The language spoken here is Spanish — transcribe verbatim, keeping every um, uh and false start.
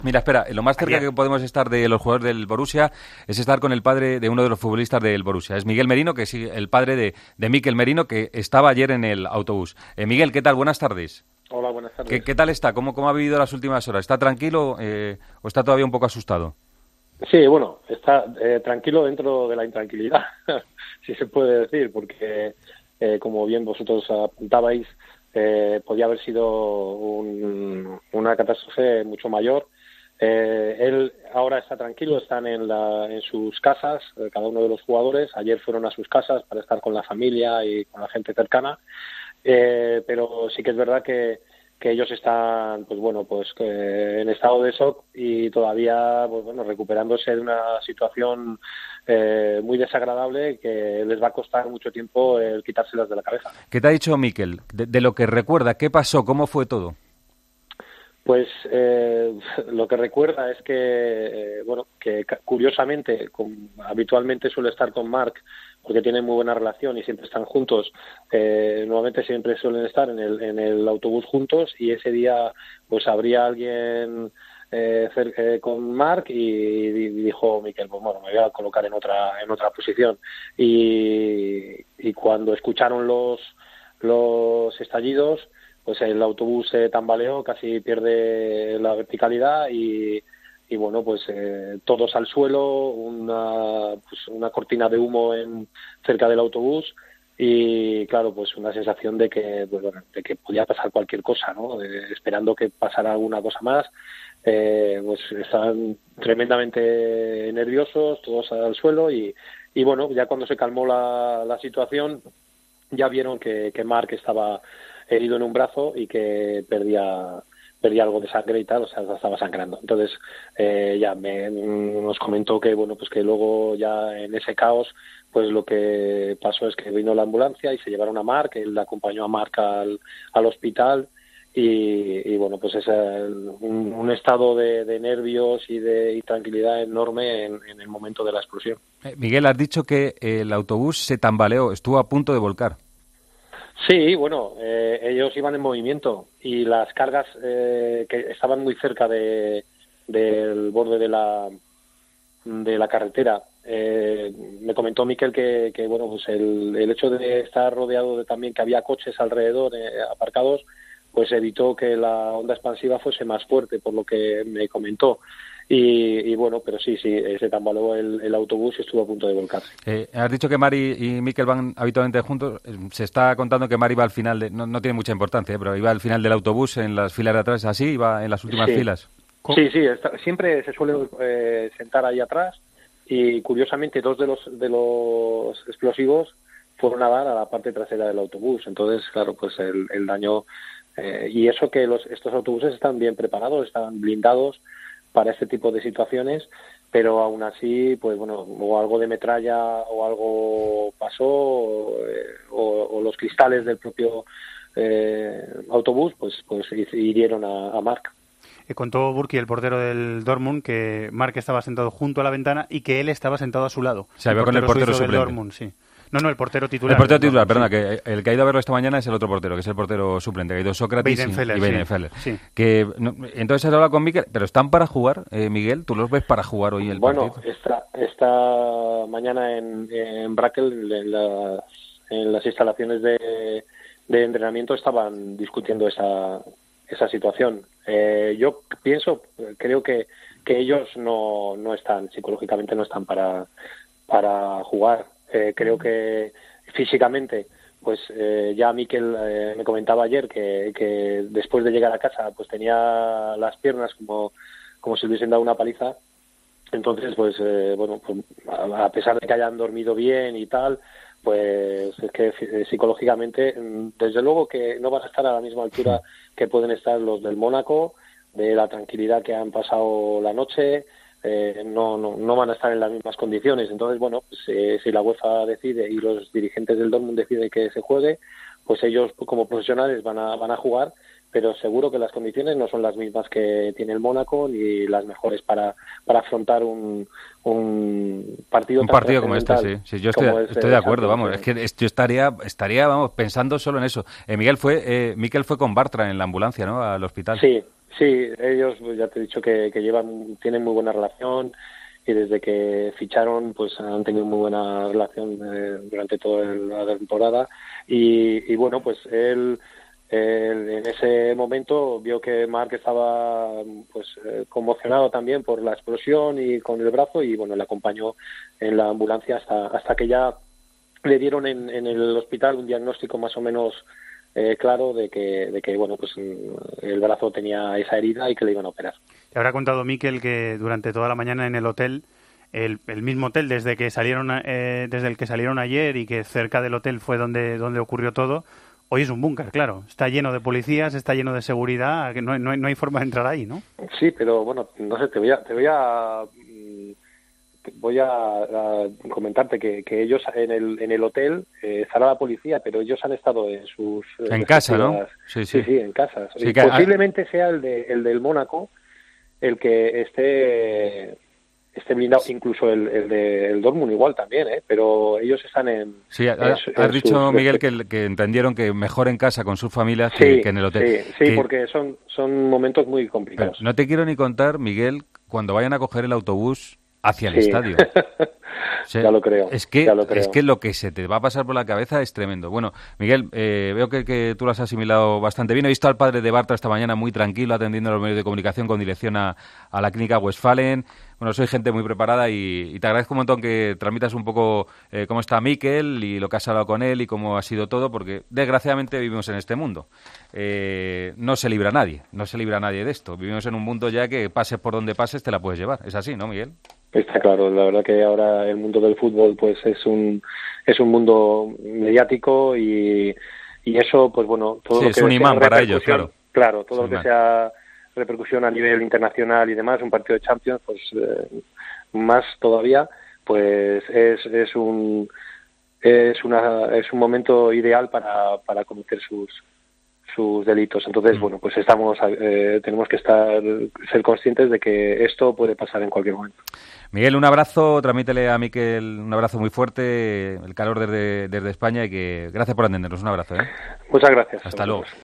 Mira, espera, lo más cerca Ayer. que podemos estar de los jugadores del Borussia es estar con el padre de uno de los futbolistas del Borussia. Es Miguel Merino, que es el padre de, de Mikel Merino, que estaba ayer en el autobús. Eh, Miguel, ¿qué tal? Buenas tardes. Hola, buenas tardes. ¿Qué, qué tal está? ¿Cómo, cómo ha vivido las últimas horas? ¿Está tranquilo eh, o está todavía un poco asustado? Sí, bueno, está eh, tranquilo dentro de la intranquilidad, si se puede decir, porque eh, como bien vosotros apuntabais, eh, podía haber sido un, una catástrofe mucho mayor. Eh, él ahora está tranquilo, están en, la, en sus casas, eh, cada uno de los jugadores. Ayer fueron a sus casas para estar con la familia y con la gente cercana, eh, pero sí que es verdad que que ellos están, pues bueno, pues eh, en estado de shock y todavía, pues bueno, recuperándose de una situación eh, muy desagradable que les va a costar mucho tiempo el quitárselas de la cabeza. ¿Qué te ha dicho Mikel? De, de lo que recuerda, ¿qué pasó? ¿Cómo fue todo? Pues eh, lo que recuerda es que, eh, bueno, que curiosamente, con, habitualmente suele estar con Marc, porque tienen muy buena relación y siempre están juntos. Eh, nuevamente siempre suelen estar en el, en el autobús juntos y ese día pues habría alguien eh, cerca, eh, con Marc y, y dijo Mikel, pues bueno, me voy a colocar en otra en otra posición. Y, y cuando escucharon los los estallidos, pues el autobús se tambaleó, casi pierde la verticalidad y, y bueno, pues eh, todos al suelo, una, pues una cortina de humo en, cerca del autobús y claro, pues una sensación de que, pues, bueno, de que podía pasar cualquier cosa, ¿no? De, esperando que pasara alguna cosa más. Eh, pues estaban tremendamente nerviosos, todos al suelo y, y bueno, ya cuando se calmó la, la situación, ya vieron que, que Marc estaba herido en un brazo y que perdía perdía algo de sangre y tal, o sea, estaba sangrando. Entonces, eh, ya me, nos comentó que, bueno, pues que luego ya en ese caos, pues lo que pasó es que vino la ambulancia y se llevaron a Marc, él acompañó a Marc al, al hospital y, y, bueno, pues es el, un, un estado de, de nervios y de y tranquilidad enorme en, en el momento de la explosión. Eh, Miguel, has dicho que el autobús se tambaleó, estuvo a punto de volcar. Sí, bueno, eh, ellos iban en movimiento y las cargas eh, que estaban muy cerca de, del borde de la de la carretera. Eh, me comentó Mikel que, que bueno, pues el, el hecho de estar rodeado de también que había coches alrededor eh, aparcados, pues evitó que la onda expansiva fuese más fuerte, por lo que me comentó. Y, y bueno, pero sí, sí, se tambaleó el, el autobús y estuvo a punto de volcarse. Eh, has dicho que Mari y Mikel van habitualmente juntos. Se está contando que Mari va al final, de, no, no tiene mucha importancia, ¿eh? Pero iba al final del autobús en las filas de atrás, así, iba en las últimas sí. filas. ¿Cómo? Sí, sí, está, siempre se suele eh, sentar ahí atrás y curiosamente dos de los de los explosivos fueron a dar a la parte trasera del autobús. Entonces, claro, pues el, el daño eh, y eso que los estos autobuses están bien preparados, están blindados para este tipo de situaciones, pero aún así, pues bueno, o algo de metralla o algo pasó, o, o, o los cristales del propio eh, autobús, pues pues hirieron a, a Marc. Eh, contó Burki, el portero del Dortmund, que Marc estaba sentado junto a la ventana y que él estaba sentado a su lado. Se había con el portero suplente. Del Dortmund, sí. No, no, el portero titular. El portero titular, Dortmund, perdona, sí. que el que ha ido a verlo esta mañana es el otro portero, que es el portero suplente, que ha ido Sócrates Weidenfeller, y Weidenfeller. Sí, sí. Que, no, entonces has hablado con Mikel, pero ¿están para jugar, eh, Miguel? ¿Tú los ves para jugar hoy el bueno, partido? Bueno, esta, esta mañana en, en Brakel, en las, en las instalaciones de, de entrenamiento, estaban discutiendo esa, esa situación. Eh, yo pienso, creo que, que ellos no, no están, psicológicamente no están para, para jugar. Eh, creo que físicamente, pues eh, ya Mikel eh, me comentaba ayer que, que después de llegar a casa pues tenía las piernas como, como si le hubiesen dado una paliza. Entonces, pues eh, bueno, pues, a, a pesar de que hayan dormido bien y tal, pues es que eh, psicológicamente, desde luego que no van a estar a la misma altura que pueden estar los del Mónaco, de la tranquilidad que han pasado la noche. Eh, no, no no van a estar en las mismas condiciones. Entonces, bueno, pues, eh, si la UEFA decide y los dirigentes del Dortmund deciden que se juegue, pues ellos como profesionales van a van a jugar, pero seguro que las condiciones no son las mismas que tiene el Mónaco ni las mejores para para afrontar un un partido un tan partido como este, sí, sí yo estoy, estoy de acuerdo, vamos, es que yo estaría estaría vamos pensando solo en eso. Eh, Miguel fue eh, Mikel fue con Bartra en la ambulancia, ¿no?, al hospital. Sí. Sí, ellos, ya te he dicho que, que llevan, tienen muy buena relación y desde que ficharon, pues han tenido muy buena relación eh, durante toda la temporada y, y bueno, pues él, él en ese momento vio que Marc estaba pues eh, conmocionado también por la explosión y con el brazo y bueno, le acompañó en la ambulancia hasta hasta que ya le dieron en, en el hospital un diagnóstico más o menos Eh, claro de que, de que bueno pues el brazo tenía esa herida y que le iban a operar. Te habrá contado Mikel que durante toda la mañana en el hotel, el, el mismo hotel desde que salieron eh, desde el que salieron ayer y que cerca del hotel fue donde donde ocurrió todo, hoy es un búnker, claro, está lleno de policías, está lleno de seguridad, que no, no, no hay forma de entrar ahí, ¿no? Sí, pero bueno, no sé, te voy a te voy a voy a, a comentarte que, que ellos en el en el hotel eh, estará la policía, pero ellos han estado en sus en casa, ¿no? Sí, sí, sí, sí en casa. Sí, que posiblemente sea el de el del Mónaco el que esté esté blindado, incluso el, el de el Dortmund igual también, ¿eh? Pero ellos están en... Sí, en, has en dicho, sus... Miguel, que, que entendieron que mejor en casa con sus familias que, sí, que en el hotel. Sí, sí que... porque son, son momentos muy complicados. Pero no te quiero ni contar, Miguel, cuando vayan a coger el autobús hacia el sí. estadio. O sea, ya lo creo. Es que, ya lo creo. es que lo que se te va a pasar por la cabeza es tremendo. Bueno, Miguel, eh, veo que, que tú lo has asimilado bastante bien. He visto al padre de Bartra esta mañana muy tranquilo atendiendo a los medios de comunicación con dirección a, a la clínica Westfalen. Bueno, soy gente muy preparada y, y te agradezco un montón que transmitas un poco eh, cómo está Mikel y lo que has hablado con él y cómo ha sido todo, porque desgraciadamente vivimos en este mundo. Eh, no se libra nadie, no se libra nadie de esto. Vivimos en un mundo ya que pases por donde pases te la puedes llevar. Es así, ¿no, Miguel? Está claro, la verdad que ahora el mundo del fútbol pues es un es un mundo mediático y, y eso pues bueno, todo sí, lo que es un imán para ellos, claro. Claro, todo lo que sea repercusión a nivel internacional y demás, un partido de Champions, pues eh, más todavía, pues es es un es una es un momento ideal para para cometer sus sus delitos. Entonces, mm. bueno, pues estamos eh, tenemos que estar ser conscientes de que esto puede pasar en cualquier momento. Miguel, un abrazo, transmítele a Mikel un abrazo muy fuerte, el calor desde, desde España y que gracias por atendernos, un abrazo. ¿eh? Muchas gracias. Hasta luego.